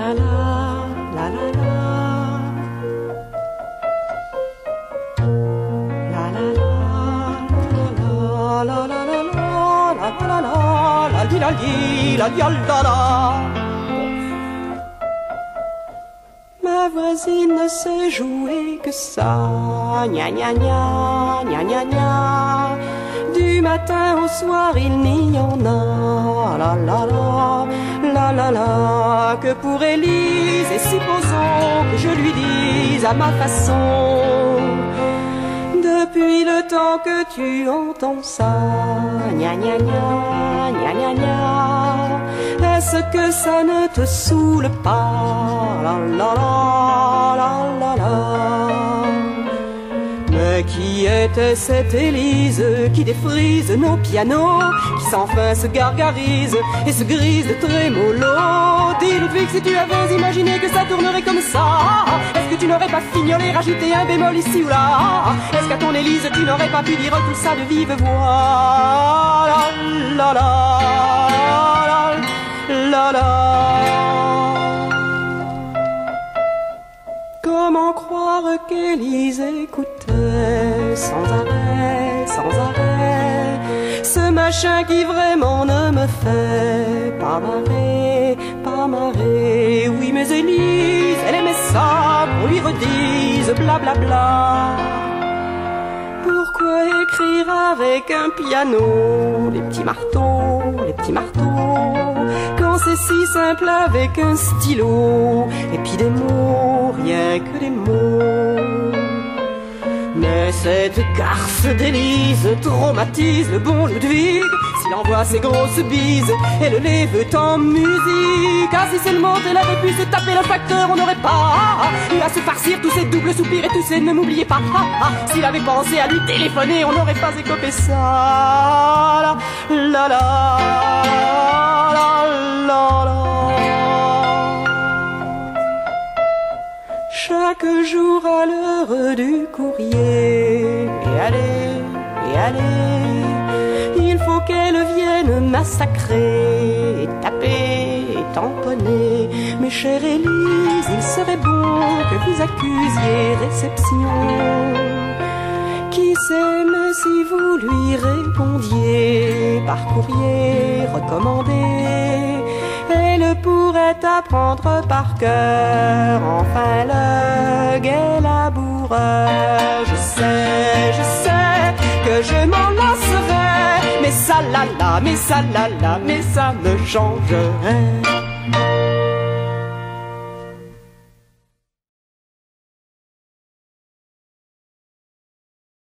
la la, la la la. La la la, la la la la la la la la li la li la li la la. Ma voisine ne sait jouer que ça, gna gna gna, gna gna gna. Du matin au soir il n'y en a, la la la, la la la. Que pour Élise, et supposons que je lui dise à ma façon, depuis le temps que tu entends ça, gna gna gna, gna gna gna. Est-ce que ça ne te saoule pas, la la la, la la la. Mais qui était cette Élise qui défrise nos pianos, qui sans fin se gargarise et se grise de trémolo? Dis Ludwig, si tu avais imaginé que ça tournerait comme ça, est-ce que tu n'aurais pas fignolé, rajouté un bémol ici ou là? Est-ce qu'à ton Élise tu n'aurais pas pu dire tout ça de vive voix? La la la, la la. Comment croire qu'Élise écoutait sans arrêt, sans arrêt, ce machin qui vraiment ne me fait pas marrer, pas marrer? Oui mais Élise, elle aimait ça qu'on lui redise blablabla. Bla bla. Pourquoi écrire avec un piano les petits marteaux, les petits marteaux, quand c'est si simple avec un stylo, et puis des mots, rien que des mots? Mais cette garce d'Élise traumatise le bon Ludwig. S'il envoie ses grosses bises et le les veut en musique. Ah, si seulement elle avait pu se taper le facteur, on n'aurait pas eu à se farcir tous ces doubles soupirs et tous ces ne m'oubliez pas. S'il avait pensé à lui téléphoner, on n'aurait pas écopé ça. La la la, la la la. Chaque jour à l'heure du courrier, et allez, il faut qu'elle vienne massacrer, et taper, et tamponner. Mais chère Élise, il serait bon que vous accusiez réception. Qui sait, mais si vous lui répondiez par courrier recommandé, elle pourrait apprendre par cœur enfin le gai laboureur. Je sais que je m'en lasserai, mais ça la la, mais ça la la, mais ça me changerait.